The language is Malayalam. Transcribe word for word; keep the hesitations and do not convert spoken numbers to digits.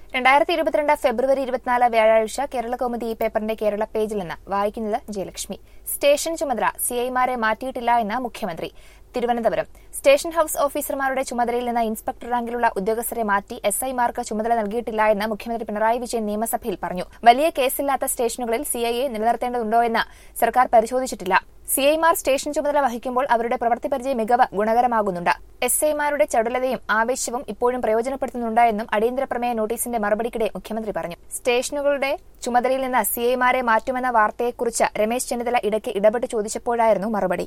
രണ്ടായിരത്തി ഇരുപത്തിരണ്ട് ഫെബ്രുവരി ഇരുപത്തിനാല് വ്യാഴാഴ്ച കേരളകൗമുദി ഈ പേപ്പറിന്റെ കേരള പേജിൽ നിന്ന് വായിക്കുന്നത് ജയലക്ഷ്മി. സ്റ്റേഷൻ ചുമതല സിഐമാരെ മാറ്റിയിട്ടില്ല എന്ന് മുഖ്യമന്ത്രി. തിരുവനന്തപുരം സ്റ്റേഷൻ ഹൌസ് ഓഫീസർമാരുടെ ചുമതലയിൽ നിന്ന് ഇൻസ്പെക്ടർ റാങ്കിലുള്ള ഉദ്യോഗസ്ഥരെ മാറ്റി എസ് ഐമാർക്ക് ചുമതല നൽകിയിട്ടില്ല എന്ന് മുഖ്യമന്ത്രി പിണറായി വിജയൻ നിയമസഭയിൽ പറഞ്ഞു. വലിയ കേസില്ലാത്ത സ്റ്റേഷനുകളിൽ സിഐയെ നിലനിർത്തേണ്ടതുണ്ടോ എന്ന് സർക്കാർ പരിശോധിച്ചിട്ടില്ല. സിഐമാർ സ്റ്റേഷൻ ചുമതല വഹിക്കുമ്പോൾ അവരുടെ പ്രവൃത്തി പരിചയ മികവ് ഗുണകരമാകുന്നുണ്ട്. എസ് ഐമാരുടെ ചടുലതയും ആവേശവും ഇപ്പോഴും പ്രയോജനപ്പെടുത്തുന്നുണ്ട് എന്നും അടിയന്തര പ്രമേയ നോട്ടീസിന്റെ മറുപടിക്കിടെ മുഖ്യമന്ത്രി പറഞ്ഞു. സ്റ്റേഷനുകളുടെ ചുമതലയിൽ നിന്ന് സിഐമാരെ മാറ്റുമെന്ന വാർത്തയെക്കുറിച്ച് രമേശ് ചെന്നിത്തല ഇടയ്ക്ക് ഇടപെട്ട് ചോദിച്ചപ്പോഴായിരുന്നു മറുപടി.